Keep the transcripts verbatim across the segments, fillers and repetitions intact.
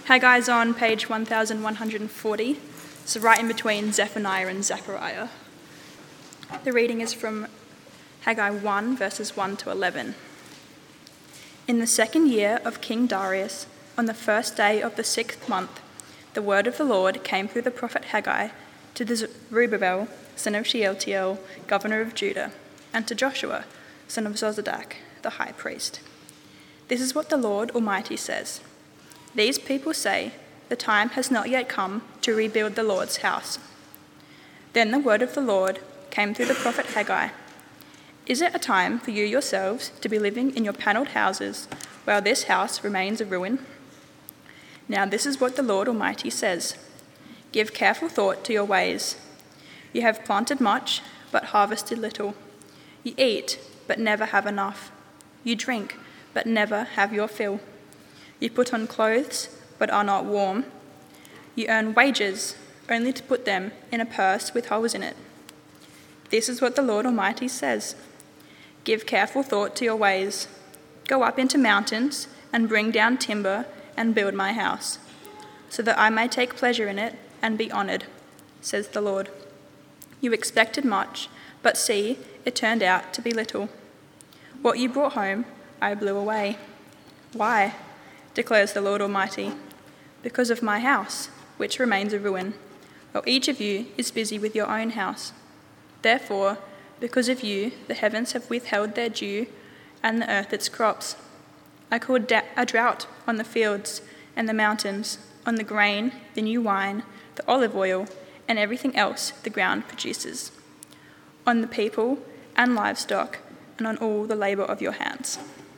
Haggai's on page one thousand one hundred forty, so right in between Zephaniah and Zechariah. The reading is from Haggai one, verses one to eleven. In the second year of King Darius, on the first day of the sixth month, the word of the Lord came through the prophet Haggai to the Zerubbabel, son of Shealtiel, governor of Judah, and to Joshua, son of Zozadak, the high priest. This is what the Lord Almighty says. These people say, the time has not yet come to rebuild the Lord's house. Then the word of the Lord came through the prophet Haggai. Is it a time for you yourselves to be living in your panelled houses while this house remains a ruin? Now this is what the Lord Almighty says. Give careful thought to your ways. You have planted much, but harvested little. You eat, but never have enough. You drink, but never have your fill. You put on clothes, but are not warm. You earn wages, only to put them in a purse with holes in it. This is what the Lord Almighty says. Give careful thought to your ways. Go up into mountains and bring down timber and build my house, so that I may take pleasure in it and be honoured, says the Lord. You expected much, but see, it turned out to be little. What you brought home, I blew away. Why? Declares the Lord Almighty. Because of my house, which remains a ruin, while each of you is busy with your own house. Therefore, because of you, the heavens have withheld their dew, and the earth its crops. I called a drought on the fields and the mountains, on the grain, the new wine, the olive oil, and everything else the ground produces, on the people and livestock, and on all the labour of your hands.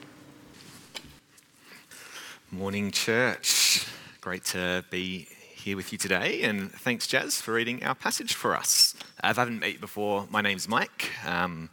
Morning, church. Great to be here with you today, and thanks, Jazz, for reading our passage for us. If I haven't met you before, my name's Mike, um,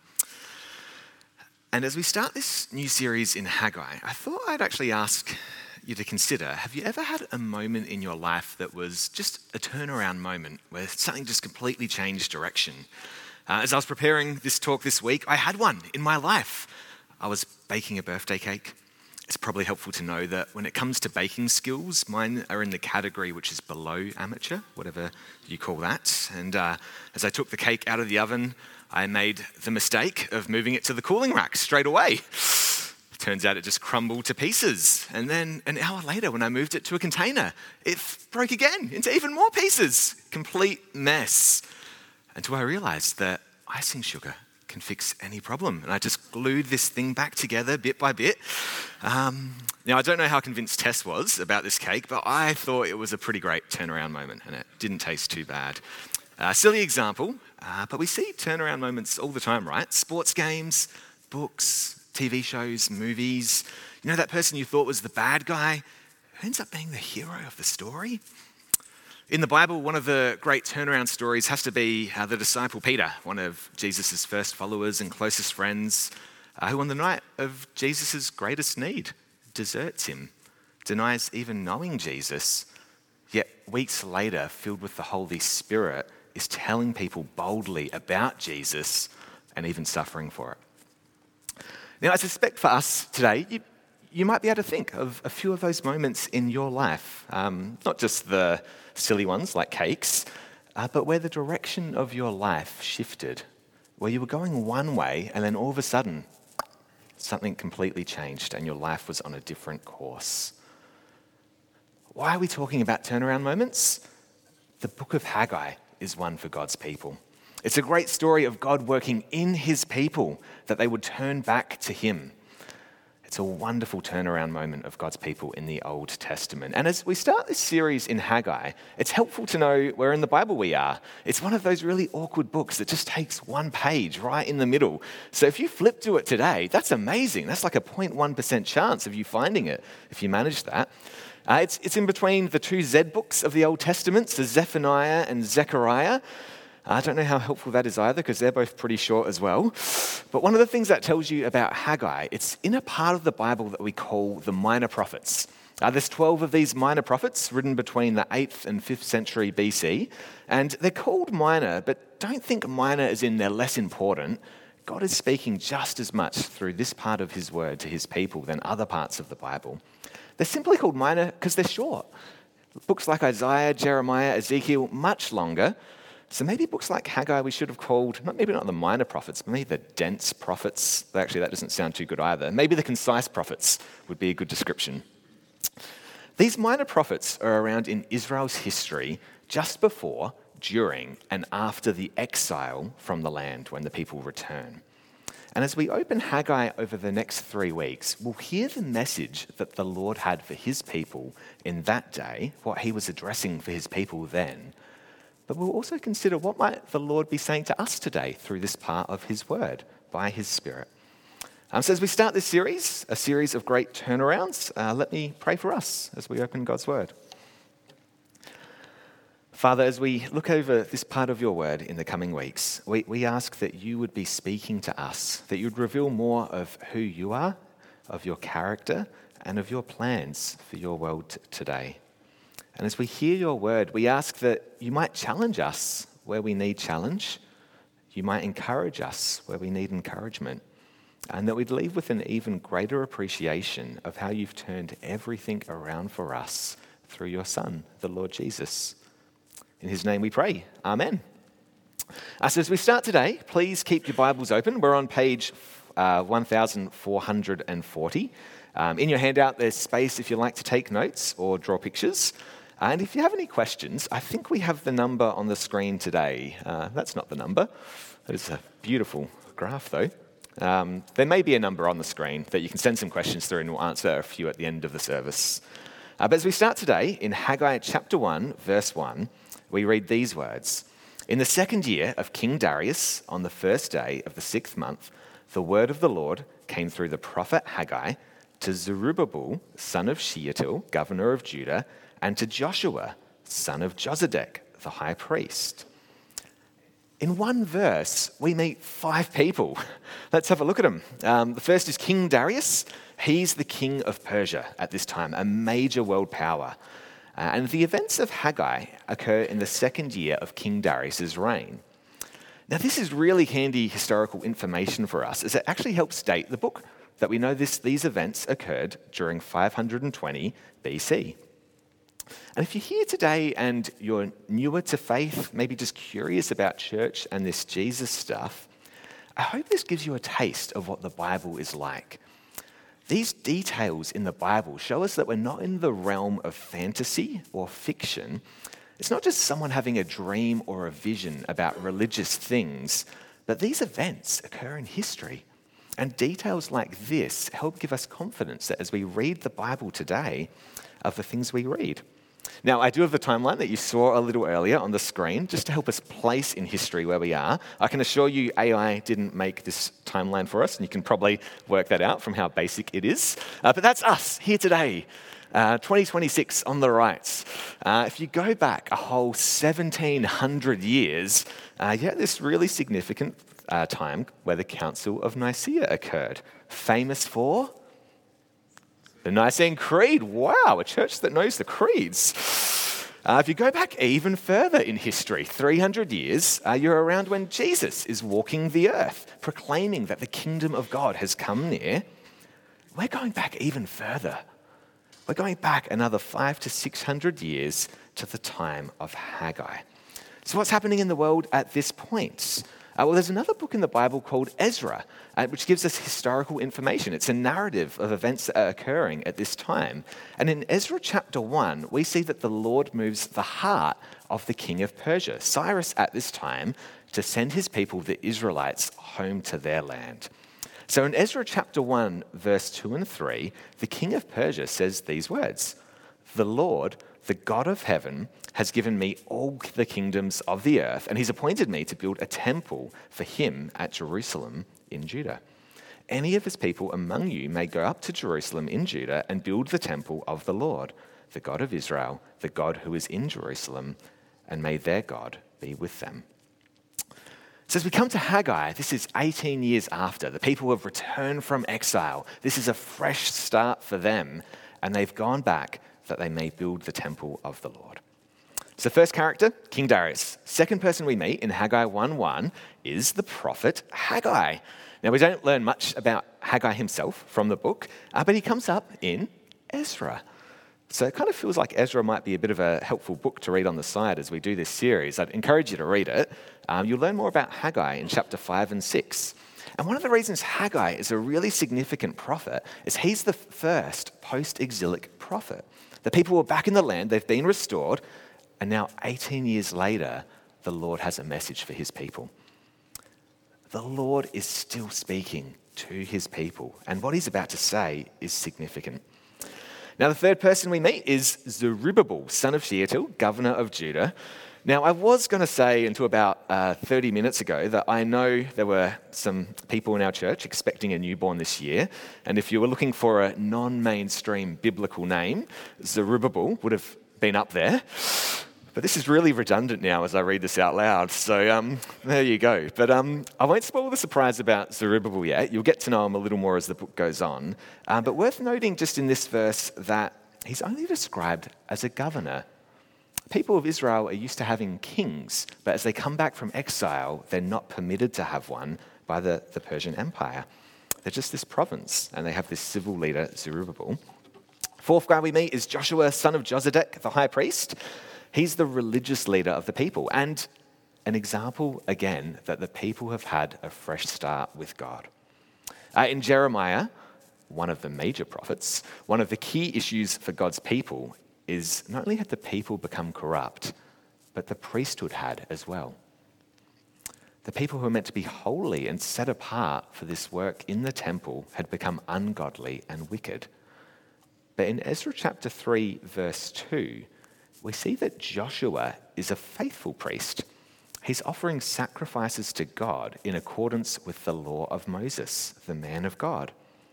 and as we start this new series in Haggai, I thought I'd actually ask you to consider, have you ever had a moment in your life that was just a turnaround moment, where something just completely changed direction? Uh, as I was preparing this talk this week, I had one in my life. I was baking a birthday cake. It's probably helpful to know that when it comes to baking skills, mine are in the category which is below amateur, whatever you call that. And uh, as I took the cake out of the oven, I made the mistake of moving it to the cooling rack straight away. Turns out it just crumbled to pieces. And then an hour later, when I moved it to a container, it broke again into even more pieces. Complete mess. Until I realized that icing sugar can fix any problem. And I just glued this thing back together bit by bit. Um, now, I don't know how convinced Tess was about this cake, but I thought it was a pretty great turnaround moment, and it didn't taste too bad. Uh, silly example, uh, but we see turnaround moments all the time, right? Sports games, books, T V shows, movies. You know, that person you thought was the bad guy who ends up being the hero of the story? In the Bible, one of the great turnaround stories has to be uh, the disciple Peter, one of Jesus' first followers and closest friends, uh, who on the night of Jesus' greatest need deserts him, denies even knowing Jesus, yet weeks later, filled with the Holy Spirit, is telling people boldly about Jesus and even suffering for it. Now, I suspect for us today, you, you might be able to think of a few of those moments in your life, um, not just the silly ones like cakes, uh, but where the direction of your life shifted, where you were going one way and then all of a sudden something completely changed and your life was on a different course. Why are we talking about turnaround moments? The book of Haggai is one for God's people. It's a great story of God working in his people that they would turn back to him. It's a wonderful turnaround moment of God's people in the Old Testament. And as we start this series in Haggai, it's helpful to know where in the Bible we are. It's one of those really awkward books that just takes one page right in the middle. So if you flip to it today, that's amazing. That's like a zero point one percent chance of you finding it, if you manage that. Uh, it's, it's in between the two Z books of the Old Testament, so Zephaniah and Zechariah. I don't know how helpful that is either, because they're both pretty short as well. But one of the things that tells you about Haggai, it's in a part of the Bible that we call the minor prophets. Uh, there's twelve of these minor prophets written between the eighth and fifth century B C. And they're called minor, but don't think minor as in they're less important. God is speaking just as much through this part of his word to his people than other parts of the Bible. They're simply called minor because they're short. Books like Isaiah, Jeremiah, Ezekiel, much longer. So maybe books like Haggai we should have called, not maybe not the minor prophets, but maybe the dense prophets. Actually, that doesn't sound too good either. Maybe the concise prophets would be a good description. These minor prophets are around in Israel's history just before, during, and after the exile from the land when the people return. And as we open Haggai over the next three weeks, we'll hear the message that the Lord had for his people in that day, what he was addressing for his people then. But we'll also consider what might the Lord be saying to us today through this part of his word by his Spirit. Um, so as we start this series, a series of great turnarounds, uh, let me pray for us as we open God's word. Father, as we look over this part of your word in the coming weeks, we, we ask that you would be speaking to us, that you would reveal more of who you are, of your character, and of your plans for your world t- today. And as we hear your word, we ask that you might challenge us where we need challenge, you might encourage us where we need encouragement, and that we'd leave with an even greater appreciation of how you've turned everything around for us through your Son, the Lord Jesus. In his name we pray. Amen. Uh, so as we start today, please keep your Bibles open. We're on page uh, one thousand four hundred forty. Um, in your handout, there's space if you like to take notes or draw pictures. And if you have any questions, I think we have the number on the screen today. Uh, that's not the number. That is a beautiful graph, though. Um, there may be a number on the screen that you can send some questions through, and we'll answer a few at the end of the service. Uh, but as we start today, in Haggai chapter one, verse one, we read these words. In the second year of King Darius, on the first day of the sixth month, the word of the Lord came through the prophet Haggai to Zerubbabel, son of Shealtiel, governor of Judah, and to Joshua, son of Josedek, the high priest. In one verse, we meet five people. Let's have a look at them. Um, the first is King Darius. He's the king of Persia at this time, a major world power. Uh, and the events of Haggai occur in the second year of King Darius's reign. Now, this is really handy historical information for us, as it actually helps date the book, that we know this, these events occurred during five hundred twenty B C. And if you're here today and you're newer to faith, maybe just curious about church and this Jesus stuff, I hope this gives you a taste of what the Bible is like. These details in the Bible show us that we're not in the realm of fantasy or fiction. It's not just someone having a dream or a vision about religious things, but these events occur in history. And details like this help give us confidence that as we read the Bible today, of the things we read. Now, I do have the timeline that you saw a little earlier on the screen, just to help us place in history where we are. I can assure you A I didn't make this timeline for us, and you can probably work that out from how basic it is. Uh, but that's us here today, uh, twenty twenty-six on the right. Uh, if you go back a whole seventeen hundred years, uh, you had this really significant uh, time where the Council of Nicaea occurred, famous for the Nicene Creed. Wow, a church that knows the creeds. Uh, if you go back even further in history, three hundred years, uh, you're around when Jesus is walking the earth, proclaiming that the kingdom of God has come near. We're going back even further. We're going back another five to six hundred years to the time of Haggai. So what's happening in the world at this point? Uh, well, there's another book in the Bible called Ezra, uh, which gives us historical information. It's a narrative of events that are occurring at this time. And in Ezra chapter one, we see that the Lord moves the heart of the king of Persia, Cyrus at this time, to send his people, the Israelites, home to their land. So in Ezra chapter one, verse two and three, the king of Persia says these words, "The Lord, the God of heaven, has given me all the kingdoms of the earth, and he's appointed me to build a temple for him at Jerusalem in Judah. Any of his people among you may go up to Jerusalem in Judah and build the temple of the Lord, the God of Israel, the God who is in Jerusalem, and may their God be with them." So as we come to Haggai, this is eighteen years after. The people have returned from exile. This is a fresh start for them, and they've gone back that they may build the temple of the Lord. So first character, King Darius. Second person we meet in Haggai one one is the prophet Haggai. Now, we don't learn much about Haggai himself from the book, uh, but he comes up in Ezra. So it kind of feels like Ezra might be a bit of a helpful book to read on the side as we do this series. I'd encourage you to read it. Um, you'll learn more about Haggai in chapter five and six. And one of the reasons Haggai is a really significant prophet is he's the first post-exilic prophet. The people were back in the land, they've been restored, and now eighteen years later, the Lord has a message for his people. The Lord is still speaking to his people, and what he's about to say is significant. Now, the third person we meet is Zerubbabel, son of Shealtiel, governor of Judah. Now, I was going to say until about uh, thirty minutes ago that I know there were some people in our church expecting a newborn this year, and if you were looking for a non-mainstream biblical name, Zerubbabel would have been up there. But this is really redundant now as I read this out loud, so um, there you go. But um, I won't spoil the surprise about Zerubbabel yet. You'll get to know him a little more as the book goes on. Uh, but worth noting just in this verse that he's only described as a governor. People of Israel are used to having kings, but as they come back from exile, they're not permitted to have one by the, the Persian Empire. They're just this province, and they have this civil leader, Zerubbabel. Fourth guy we meet is Joshua, son of Josedek, the high priest. He's the religious leader of the people, and an example, again, that the people have had a fresh start with God. Uh, in Jeremiah, one of the major prophets, one of the key issues for God's people is not only had the people become corrupt, but the priesthood had as well. The people who were meant to be holy and set apart for this work in the temple had become ungodly and wicked. But in Ezra chapter three, verse two, we see that Joshua is a faithful priest. He's offering sacrifices to God in accordance with the law of Moses, the man of God.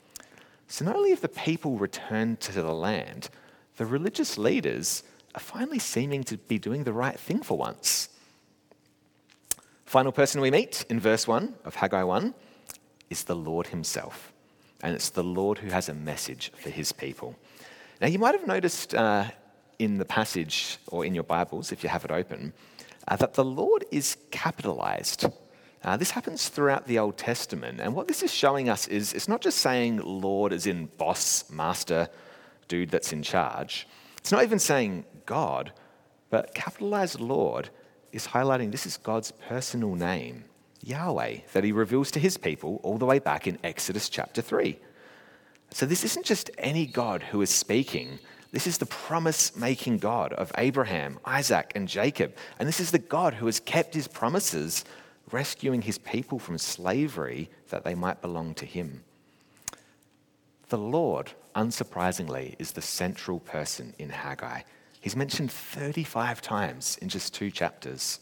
So not only have the people returned to the land, the religious leaders are finally seeming to be doing the right thing for once. Final person we meet in verse one of Haggai one is the Lord himself. And it's the Lord who has a message for his people. Now you might have noticed uh, in the passage, or in your Bibles, if you have it open, uh, that the Lord is capitalized. Uh, this happens throughout the Old Testament, and what this is showing us is it's not just saying Lord as in boss, master, dude that's in charge. It's not even saying God, but capitalized Lord is highlighting this is God's personal name, Yahweh, that he reveals to his people all the way back in Exodus chapter three. So this isn't just any God who is speaking. This is the promise-making God of Abraham, Isaac, and Jacob. And this is the God who has kept his promises, rescuing his people from slavery that they might belong to him. The Lord, unsurprisingly, is the central person in Haggai. He's mentioned thirty-five times in just two chapters.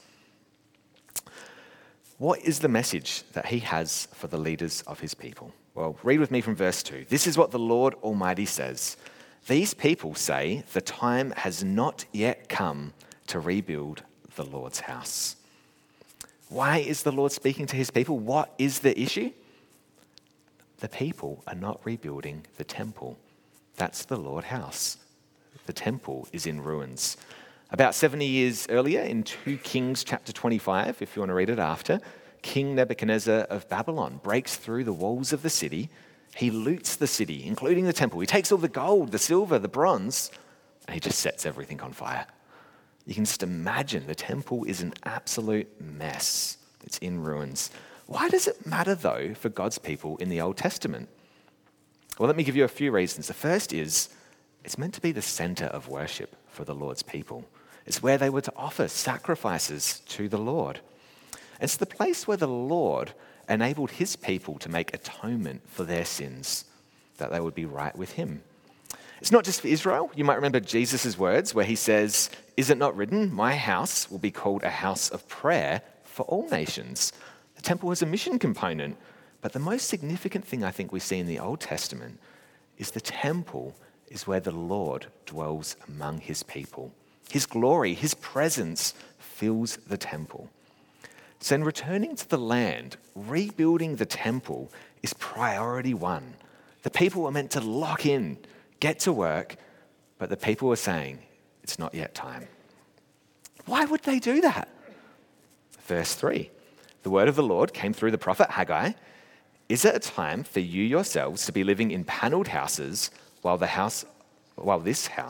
What is the message that he has for the leaders of his people? Well, read with me from verse two. This is what the Lord Almighty says. These people say the time has not yet come to rebuild the Lord's house. Why is the Lord speaking to his people? What is the issue? The people are not rebuilding the temple. That's the Lord's house. The temple is in ruins. About seventy years earlier, in Second Kings chapter twenty-five, if you want to read it after, King Nebuchadnezzar of Babylon breaks through the walls of the city. He loots the city, including the temple. He takes all the gold, the silver, the bronze, and he just sets everything on fire. You can just imagine the temple is an absolute mess. It's in ruins. Why does it matter, though, for God's people in the Old Testament? Well, let me give you a few reasons. The first is it's meant to be the center of worship for the Lord's people. It's where they were to offer sacrifices to the Lord. It's the place where the Lord enabled his people to make atonement for their sins, that they would be right with him. It's not just for Israel. You might remember Jesus' words where he says, "Is it not written, my house will be called a house of prayer for all nations?" The temple has a mission component, but the most significant thing I think we see in the Old Testament is the temple is where the Lord dwells among his people. His glory, his presence fills the temple. So in returning to the land, rebuilding the temple is priority one. The people were meant to lock in, get to work, but the people were saying, it's not yet time. Why would they do that? Verse three, the word of the Lord came through the prophet Haggai. Is it a time for you yourselves to be living in paneled houses while the house, while this house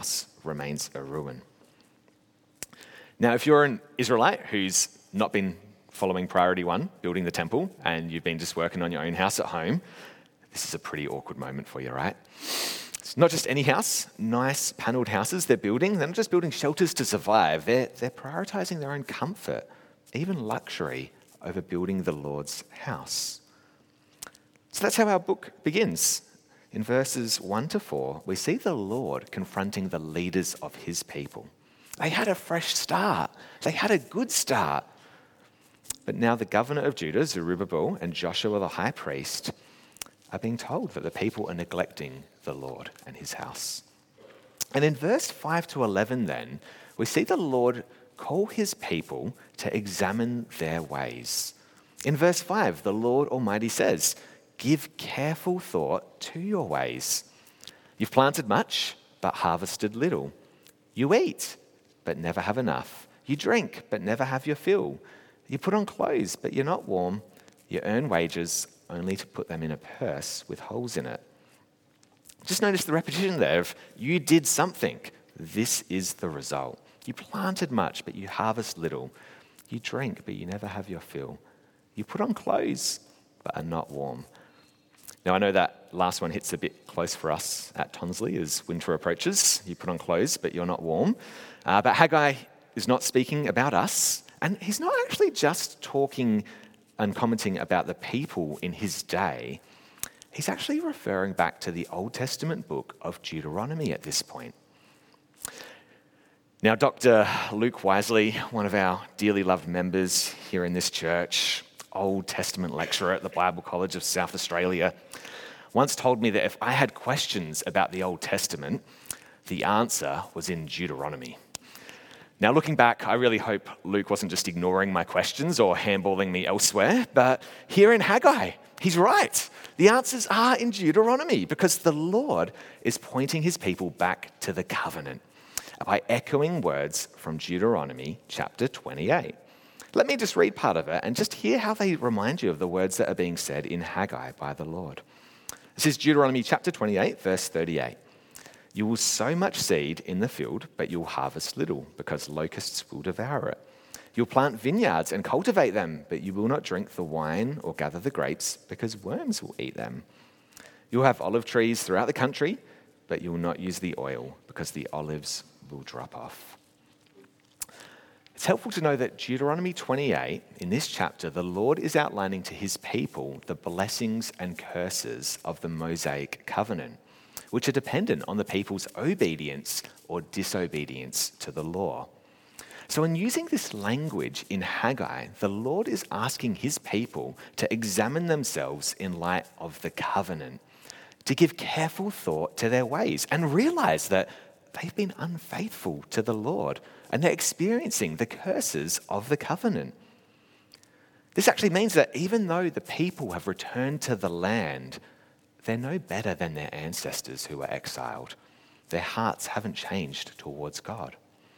remains a ruin. Now, if you're an Israelite who's not been following priority one, building the temple, and you've been just working on your own house at home, this is a pretty awkward moment for you, right? It's not just any house, nice panelled houses they're building. They're not just building shelters to survive. They're, they're prioritising their own comfort, even luxury, over building the Lord's house. So that's how our book begins. In verses one to four, we see the Lord confronting the leaders of his people. They had a fresh start. They had a good start. But now the governor of Judah, Zerubbabel, and Joshua the high priest are being told that the people are neglecting the Lord and his house. And in verse five to eleven then, we see the Lord call his people to examine their ways. In verse five, the Lord Almighty says, "Give careful thought to your ways. You've planted much, but harvested little. You eat, but never have enough. You drink, but never have your fill. You put on clothes, but you're not warm. You earn wages only to put them in a purse with holes in it." Just notice the repetition there of you did something. This is the result. You planted much, but you harvest little. You drink, but you never have your fill. You put on clothes, but are not warm. Now, I know that last one hits a bit close for us at Tonsley as winter approaches. You put on clothes, but you're not warm. Uh, but Haggai is not speaking about us, and he's not actually just talking and commenting about the people in his day. He's actually referring back to the Old Testament book of Deuteronomy at this point. Now, Doctor Luke Wisely, one of our dearly loved members here in this church, Old Testament lecturer at the Bible College of South Australia, once told me that if I had questions about the Old Testament, the answer was in Deuteronomy. Now, looking back, I really hope Luke wasn't just ignoring my questions or handballing me elsewhere, but here in Haggai, he's right. The answers are in Deuteronomy because the Lord is pointing his people back to the covenant by echoing words from Deuteronomy chapter twenty-eight. Let me just read part of it and just hear how they remind you of the words that are being said in Haggai by the Lord. This is Deuteronomy chapter twenty-eight, verse thirty-eight. "You will sow much seed in the field, but you'll harvest little, because locusts will devour it. You'll plant vineyards and cultivate them, but you will not drink the wine or gather the grapes, because worms will eat them. You'll have olive trees throughout the country, but you will not use the oil, because the olives will drop off." It's helpful to know that Deuteronomy twenty-eight, in this chapter, the Lord is outlining to his people the blessings and curses of the Mosaic covenant, which are dependent on the people's obedience or disobedience to the law. So in using this language in Haggai, the Lord is asking his people to examine themselves in light of the covenant, to give careful thought to their ways and realize that they've been unfaithful to the Lord and they're experiencing the curses of the covenant. This actually means that even though the people have returned to the land, they're no better than their ancestors who were exiled. Their hearts haven't changed towards God.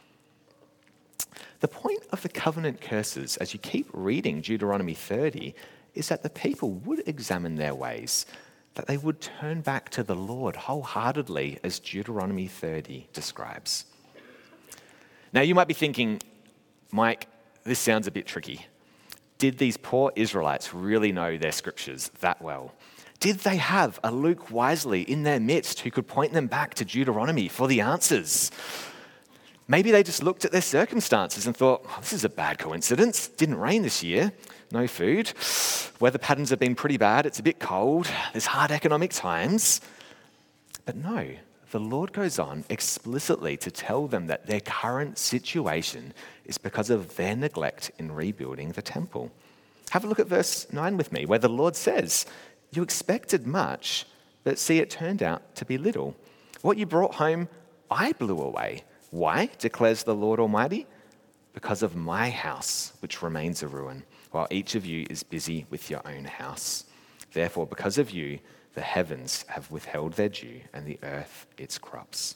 The point of the covenant curses, as you keep reading Deuteronomy thirty, is that the people would examine their ways, that they would turn back to the Lord wholeheartedly, as Deuteronomy thirty describes. Now, you might be thinking, Mike, this sounds a bit tricky. Did these poor Israelites really know their scriptures that well? Did they have a Luke Wisely in their midst who could point them back to Deuteronomy for the answers? Maybe they just looked at their circumstances and thought, oh, this is a bad coincidence. Didn't rain this year, no food. Weather patterns have been pretty bad. It's a bit cold. There's hard economic times. But no, the Lord goes on explicitly to tell them that their current situation is because of their neglect in rebuilding the temple. Have a look at verse nine with me, where the Lord says, "You expected much, but see, it turned out to be little. What you brought home, I blew away. Why, declares the Lord Almighty? Because of my house, which remains a ruin, while each of you is busy with your own house. Therefore, because of you, the heavens have withheld their dew, and the earth its crops."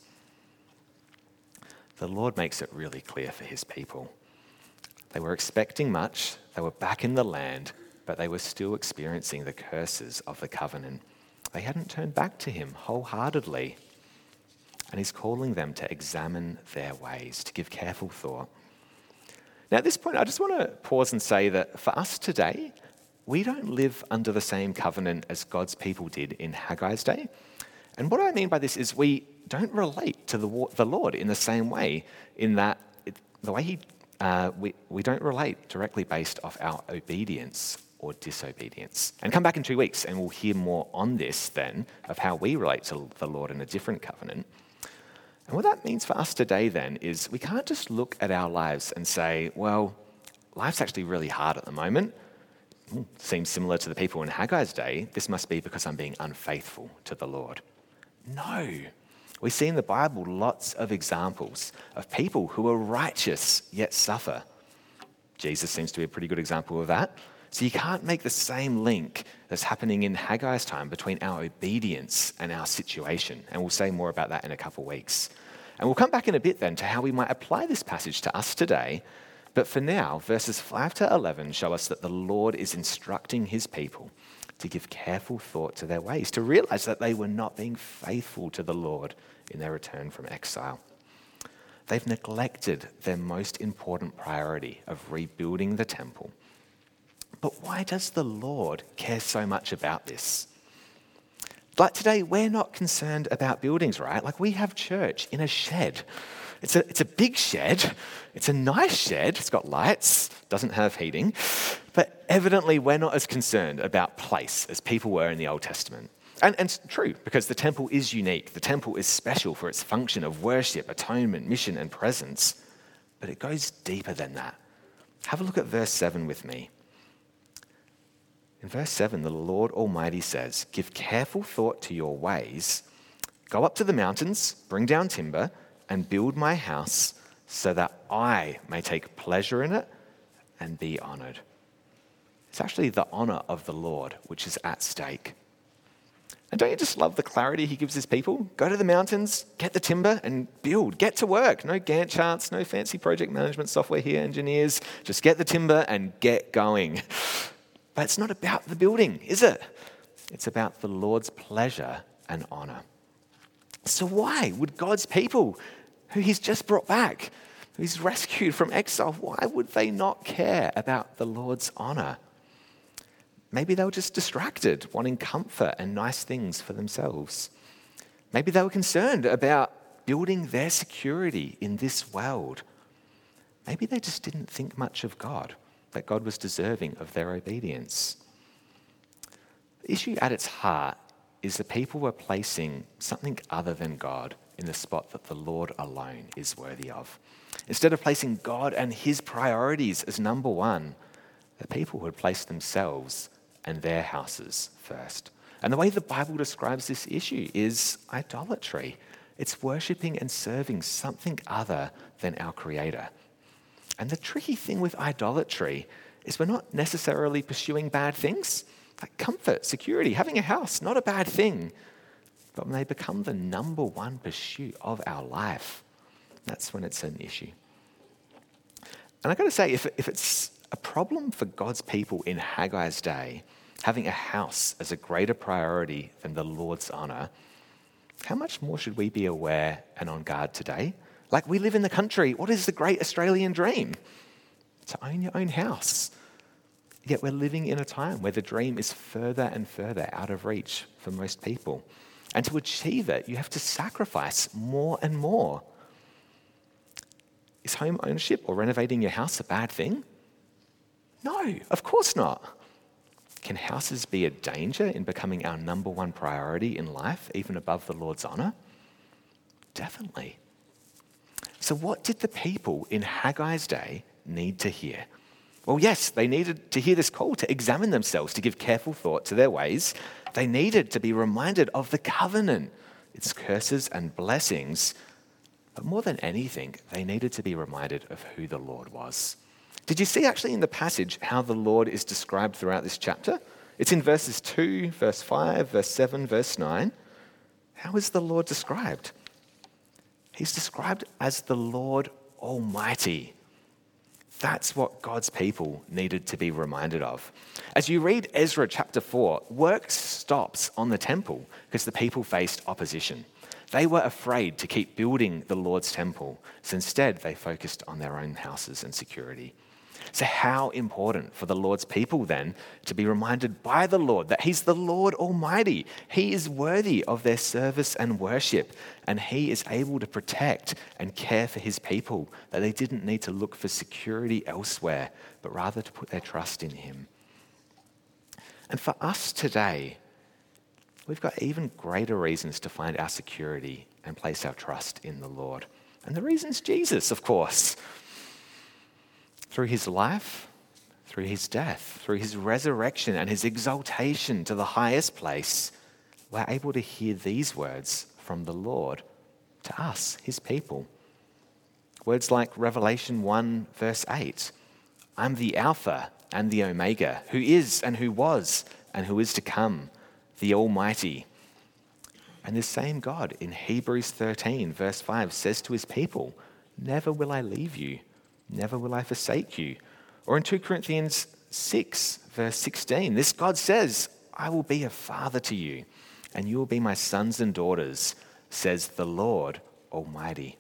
The Lord makes it really clear for his people. They were expecting much, they were back in the land, but they were still experiencing the curses of the covenant. They hadn't turned back to him wholeheartedly. And he's calling them to examine their ways, to give careful thought. Now, at this point, I just want to pause and say that for us today, we don't live under the same covenant as God's people did in Haggai's day. And what I mean by this is we don't relate to the, the Lord in the same way, in that it, the way he, uh, we, we don't relate directly based off our obedience or disobedience. And come back in two weeks and we'll hear more on this then of how we relate to the Lord in a different covenant. And what that means for us today then is we can't just look at our lives and say, well, life's actually really hard at the moment. Seems similar to the people in Haggai's day. This must be because I'm being unfaithful to the Lord. No. We see in the Bible lots of examples of people who are righteous yet suffer. Jesus seems to be a pretty good example of that. So you can't make the same link that's happening in Haggai's time between our obedience and our situation. And we'll say more about that in a couple of weeks. And we'll come back in a bit then to how we might apply this passage to us today. But for now, verses five to eleven show us that the Lord is instructing his people to give careful thought to their ways, to realize that they were not being faithful to the Lord in their return from exile. They've neglected their most important priority of rebuilding the temple. But why does the Lord care so much about this? Like today, we're not concerned about buildings, right? Like we have church in a shed. It's a, it's a big shed. It's a nice shed. It's got lights, doesn't have heating. But evidently, we're not as concerned about place as people were in the Old Testament. And, and it's true, because the temple is unique. The temple is special for its function of worship, atonement, mission, and presence. But it goes deeper than that. Have a look at verse seven with me. In verse seven, the Lord Almighty says, "Give careful thought to your ways. Go up to the mountains, bring down timber, and build my house so that I may take pleasure in it and be honored." It's actually the honor of the Lord which is at stake. And don't you just love the clarity he gives his people? Go to the mountains, get the timber, and build. Get to work. No Gantt charts, no fancy project management software here, engineers. Just get the timber and get going. But it's not about the building, is it? It's about the Lord's pleasure and honor. So why would God's people, who he's just brought back, who he's rescued from exile, why would they not care about the Lord's honor? Maybe they were just distracted, wanting comfort and nice things for themselves. Maybe they were concerned about building their security in this world. Maybe they just didn't think much of God, that God was deserving of their obedience. The issue at its heart is the people were placing something other than God in the spot that the Lord alone is worthy of. Instead of placing God and his priorities as number one, the people had placed themselves and their houses first. And the way the Bible describes this issue is idolatry. It's worshipping and serving something other than our Creator. And the tricky thing with idolatry is we're not necessarily pursuing bad things. Like comfort, security, having a house, not a bad thing. But when they become the number one pursuit of our life, that's when it's an issue. And I've got to say, if, if it's a problem for God's people in Haggai's day, having a house as a greater priority than the Lord's honor, how much more should we be aware and on guard today? Like we live in the country. What is the great Australian dream? To own your own house. Yet we're living in a time where the dream is further and further out of reach for most people. And to achieve it, you have to sacrifice more and more. Is home ownership or renovating your house a bad thing? No, of course not. Can houses be a danger in becoming our number one priority in life, even above the Lord's honor? Definitely. So what did the people in Haggai's day need to hear? Well, yes, they needed to hear this call to examine themselves, to give careful thought to their ways. They needed to be reminded of the covenant, its curses and blessings. But more than anything, they needed to be reminded of who the Lord was. Did you see actually in the passage how the Lord is described throughout this chapter? It's in verses two, verse five, verse seven, verse nine. How is the Lord described? He's described as the Lord Almighty. That's what God's people needed to be reminded of. As you read Ezra chapter four, work stops on the temple because the people faced opposition. They were afraid to keep building the Lord's temple, so instead they focused on their own houses and security. So how important for the Lord's people then to be reminded by the Lord that he's the Lord Almighty. He is worthy of their service and worship, and he is able to protect and care for his people, that they didn't need to look for security elsewhere, but rather to put their trust in him. And for us today, we've got even greater reasons to find our security and place our trust in the Lord. And the reason's Jesus, of course. Through his life, through his death, through his resurrection and his exaltation to the highest place, we're able to hear these words from the Lord to us, his people. Words like Revelation one verse eight, I'm the Alpha and the Omega, who is and who was and who is to come, the Almighty. And this same God in Hebrews thirteen verse five says to his people, never will I leave you, never will I forsake you. Or in two Corinthians six verse sixteen, this God says, I will be a father to you, and you will be my sons and daughters, says the Lord Almighty.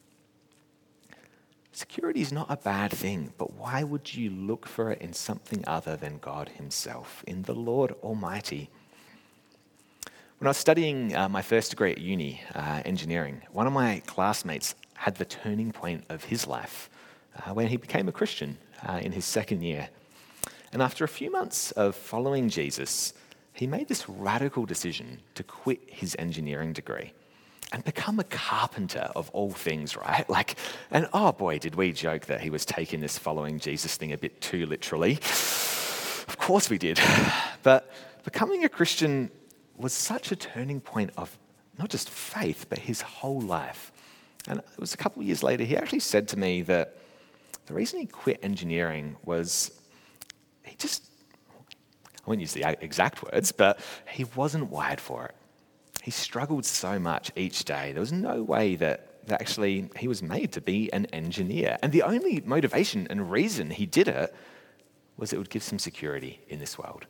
Security is not a bad thing, but why would you look for it in something other than God himself, in the Lord Almighty? When I was studying uh, my first degree at uni, uh, engineering, one of my classmates had the turning point of his life uh, when he became a Christian uh, in his second year. And after a few months of following Jesus, he made this radical decision to quit his engineering degree and become a carpenter of all things, right? Like, and oh boy, did we joke that he was taking this following Jesus thing a bit too literally. Of course we did. But becoming a Christian was such a turning point of not just faith, but his whole life. And it was a couple of years later, he actually said to me that the reason he quit engineering was he just, I won't use the exact words, but he wasn't wired for it. He struggled so much each day. There was no way that, that actually he was made to be an engineer. And the only motivation and reason he did it was it would give some security in this world.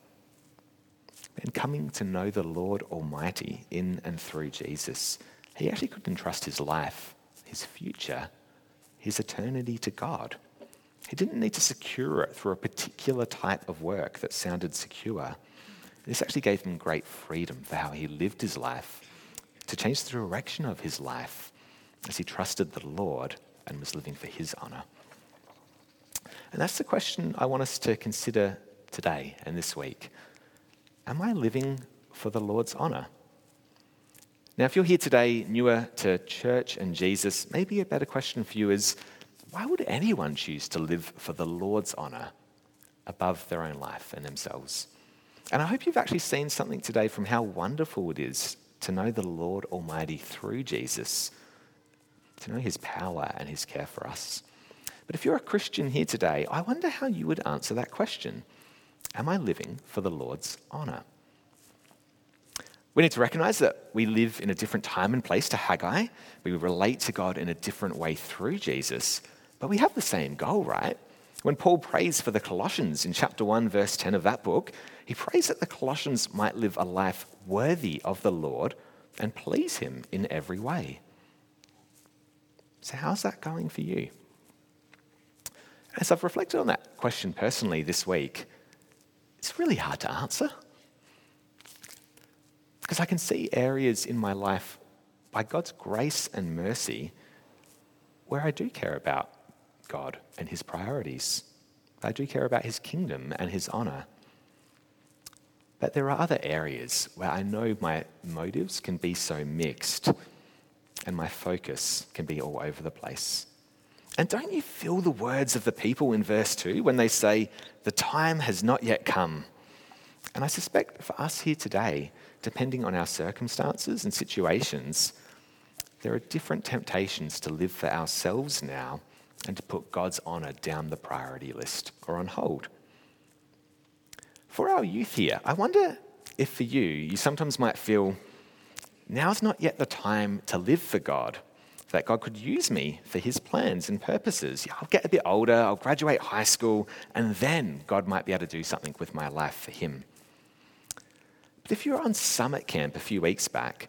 And coming to know the Lord Almighty in and through Jesus, he actually could entrust his life, his future, his eternity to God. He didn't need to secure it through a particular type of work that sounded secure. This actually gave him great freedom for how he lived his life, to change the direction of his life as he trusted the Lord and was living for his honor. And that's the question I want us to consider today and this week. Am I living for the Lord's honor? Now, if you're here today newer to church and Jesus, maybe a better question for you is, why would anyone choose to live for the Lord's honor above their own life and themselves? And I hope you've actually seen something today from how wonderful it is to know the Lord Almighty through Jesus, to know his power and his care for us. But if you're a Christian here today, I wonder how you would answer that question. Am I living for the Lord's honor? We need to recognize that we live in a different time and place to Haggai. We relate to God in a different way through Jesus, but we have the same goal, right? When Paul prays for the Colossians in chapter one, verse ten of that book, he prays that the Colossians might live a life worthy of the Lord and please him in every way. So how's that going for you? As I've reflected on that question personally this week, it's really hard to answer. Because I can see areas in my life, by God's grace and mercy, where I do care about God and his priorities. I do care about his kingdom and his honor. But there are other areas where I know my motives can be so mixed and my focus can be all over the place. And don't you feel the words of the people in verse two when they say, the time has not yet come? And I suspect for us here today, depending on our circumstances and situations, there are different temptations to live for ourselves now and to put God's honor down the priority list or on hold. For our youth here, I wonder if for you, you sometimes might feel, now's not yet the time to live for God, that God could use me for his plans and purposes. Yeah, I'll get a bit older, I'll graduate high school, and then God might be able to do something with my life for him. But if you were on summit camp a few weeks back,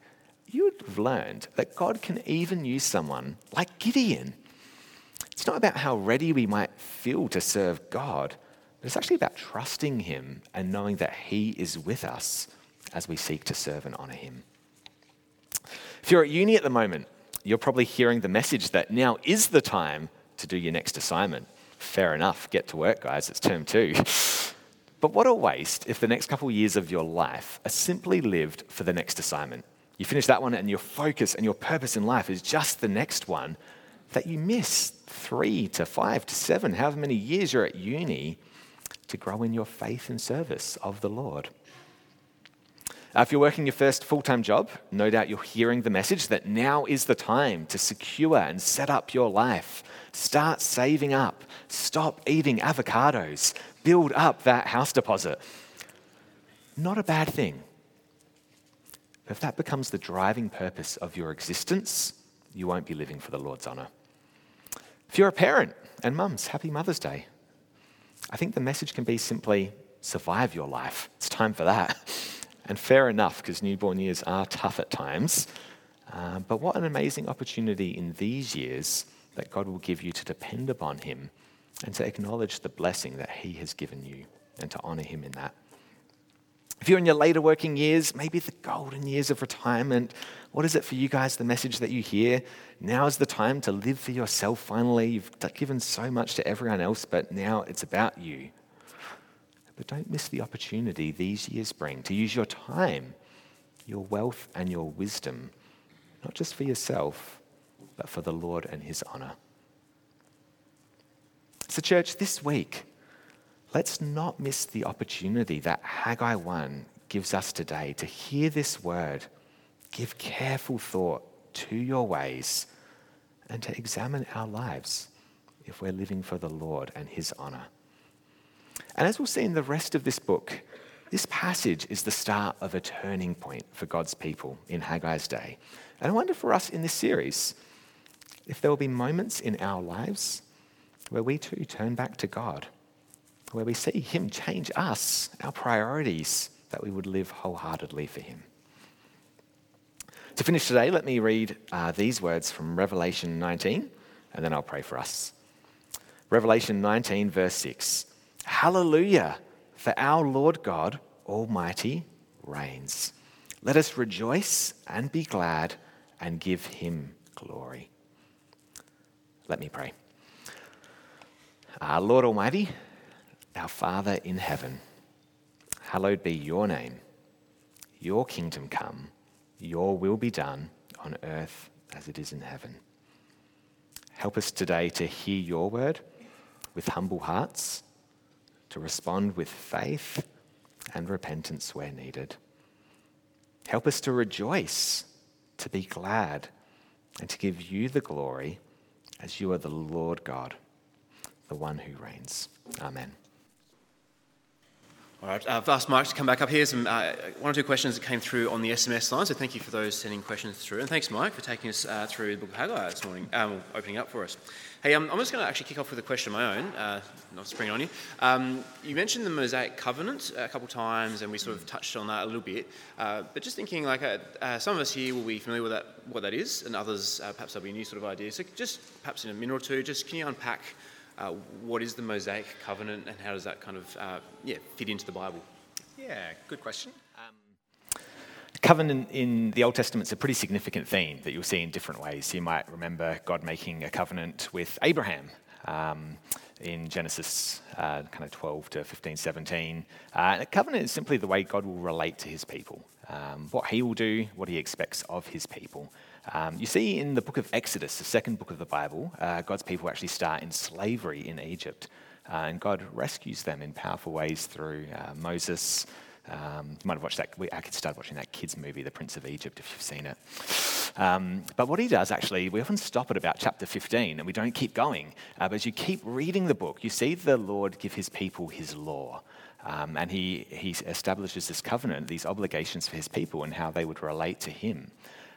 you would have learned that God can even use someone like Gideon. It's not about how ready we might feel to serve God, but it's actually about trusting him and knowing that he is with us as we seek to serve and honour him. If you're at uni at the moment, you're probably hearing the message that now is the time to do your next assignment. Fair enough, get to work, guys, it's term two. But what a waste if the next couple of years of your life are simply lived for the next assignment. You finish that one and your focus and your purpose in life is just the next one, that you miss three to five to seven, however many years you're at uni, to grow in your faith and service of the Lord. Uh, if you're working your first full-time job, no doubt you're hearing the message that now is the time to secure and set up your life. Start saving up. Stop eating avocados. Build up that house deposit. Not a bad thing. But if that becomes the driving purpose of your existence, you won't be living for the Lord's honour. If you're a parent, and mums, happy Mother's Day. I think the message can be simply survive your life. It's time for that. And fair enough, because newborn years are tough at times. Uh, but what an amazing opportunity in these years that God will give you to depend upon him and to acknowledge the blessing that he has given you and to honour him in that. If you're in your later working years, maybe the golden years of retirement, what is it for you guys, the message that you hear? Now is the time to live for yourself finally. You've given so much to everyone else, but now it's about you. But don't miss the opportunity these years bring to use your time, your wealth and your wisdom, not just for yourself, but for the Lord and his honour. So church, this week, let's not miss the opportunity that Haggai one gives us today to hear this word, give careful thought to your ways, and to examine our lives if we're living for the Lord and his honour. And as we'll see in the rest of this book, this passage is the start of a turning point for God's people in Haggai's day. And I wonder for us in this series, if there will be moments in our lives where we too turn back to God, where we see him change us, our priorities, that we would live wholeheartedly for him. To finish today, let me read uh, these words from Revelation nineteen, and then I'll pray for us. Revelation nineteen, verse six. Hallelujah, for our Lord God Almighty reigns. Let us rejoice and be glad and give him glory. Let me pray. Our Lord Almighty, our Father in heaven, hallowed be your name. Your kingdom come, your will be done on earth as it is in heaven. Help us today to hear your word with humble hearts, to respond with faith and repentance where needed. Help us to rejoice, to be glad, and to give you the glory as you are the Lord God, the one who reigns. Amen. All right, I've asked Mike to come back up here. Some uh, one or two questions that came through on the S M S line, so thank you for those sending questions through. And thanks, Mike, for taking us uh, through the book of Haggai this morning, um, opening up for us. Hey, um, I'm just going to actually kick off with a question of my own, uh, not to spring it on you. Um, you mentioned the Mosaic Covenant a couple of times, and we sort of touched on that a little bit. Uh, but just thinking, like, uh, uh, some of us here will be familiar with that, what that is, and others, uh, perhaps there'll be a new sort of idea. So just perhaps in a minute or two, just can you unpack uh, what is the Mosaic Covenant, and how does that kind of uh, yeah fit into the Bible? Yeah, good question. Um, covenant in the Old Testament is a pretty significant theme that you'll see in different ways. You might remember God making a covenant with Abraham um, in Genesis uh, kind of twelve to fifteen, seventeen. Uh, and a covenant is simply the way God will relate to his people, um, what he will do, what he expects of his people. Um, you see in the book of Exodus, the second book of the Bible, uh, God's people actually start in slavery in Egypt. Uh, and God rescues them in powerful ways through uh, Moses. Um, you might have watched that. We, I started watching that kids movie, The Prince of Egypt, if you've seen it. Um, but what he does, actually, we often stop at about chapter fifteen, and we don't keep going. Uh, but as you keep reading the book, you see the Lord give his people his law. Um, and he, he establishes this covenant, these obligations for his people and how they would relate to him.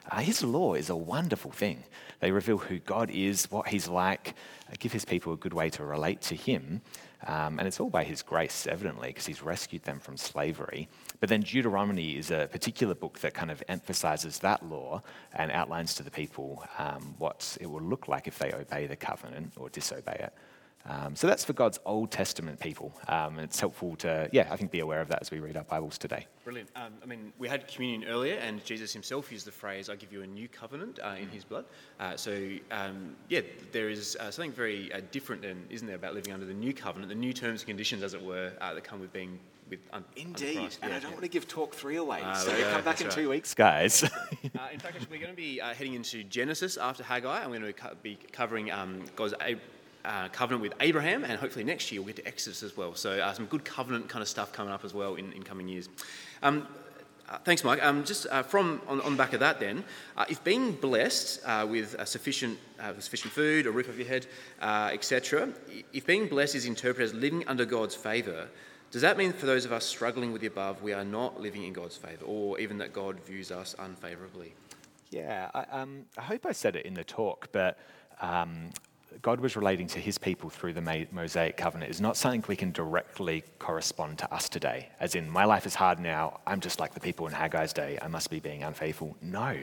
Uh, his law is a wonderful thing. They reveal who God is, what he's like, uh, give his people a good way to relate to him. Um, and it's all by his grace, evidently, because he's rescued them from slavery. But then Deuteronomy is a particular book that kind of emphasizes that law and outlines to the people um, what it will look like if they obey the covenant or disobey it. Um, so that's for God's Old Testament people. Um, and it's helpful to, yeah, I think be aware of that as we read our Bibles today. Brilliant. Um, I mean, we had communion earlier, and Jesus himself used the phrase, I give you a new covenant uh, in his blood. Uh, so, um, yeah, there is uh, something very uh, different, then, isn't there, about living under the new covenant, the new terms and conditions, as it were, uh, that come with being with un- Indeed, Christ. and Yeah, I don't yeah. want to give talk three away, Uh, so yeah, come back in that's two right. weeks, guys. Uh, in fact, actually, we're going to be uh, heading into Genesis after Haggai. I'm going to co- be covering um, God's a- uh, covenant with Abraham, and hopefully next year we'll get to Exodus as well. So uh, some good covenant kind of stuff coming up as well in, in coming years. Um, uh, thanks, Mike. Um, just uh, from on, on the back of that, then, uh, if being blessed uh, with uh, sufficient uh, with sufficient food, a roof over your head, uh, et cetera, if being blessed is interpreted as living under God's favour, does that mean for those of us struggling with the above, we are not living in God's favour, or even that God views us unfavourably? Yeah, I, um, I hope I said it in the talk, but um, God was relating to his people through the Mosaic covenant is not something we can directly correspond to us today. As in, my life is hard now, I'm just like the people in Haggai's day, I must be being unfaithful. No,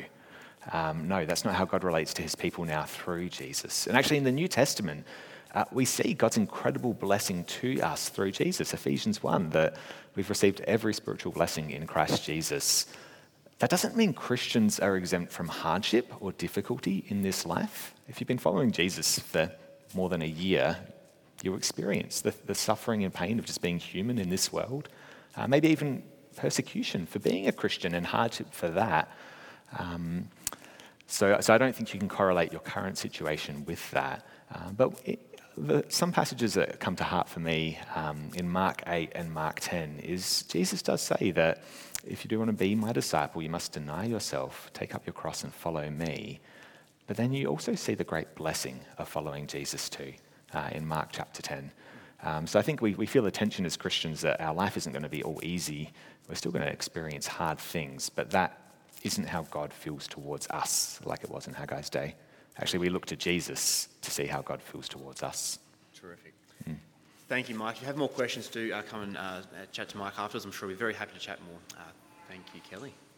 um, no, that's not how God relates to his people now through Jesus. And actually in the New Testament, uh, we see God's incredible blessing to us through Jesus. Ephesians one, that we've received every spiritual blessing in Christ Jesus. That doesn't mean Christians are exempt from hardship or difficulty in this life. If you've been following Jesus for more than a year, you'll experience the, the suffering and pain of just being human in this world, uh, maybe even persecution for being a Christian and hardship for that. Um, so, so I don't think you can correlate your current situation with that. Uh, but it, the, some passages that come to heart for me um, in Mark eight and Mark ten is Jesus does say that if you do want to be my disciple, you must deny yourself, take up your cross and follow me. But then you also see the great blessing of following Jesus too uh, in Mark chapter ten. Um, so I think we, we feel the tension as Christians that our life isn't going to be all easy. We're still going to experience hard things, but that isn't how God feels towards us like it was in Haggai's day. Actually, we look to Jesus to see how God feels towards us. Terrific. Mm. Thank you, Mike. If you have more questions, do uh, come and uh, chat to Mike afterwards. I'm sure we're very happy to chat more. Uh, thank you, Kelly.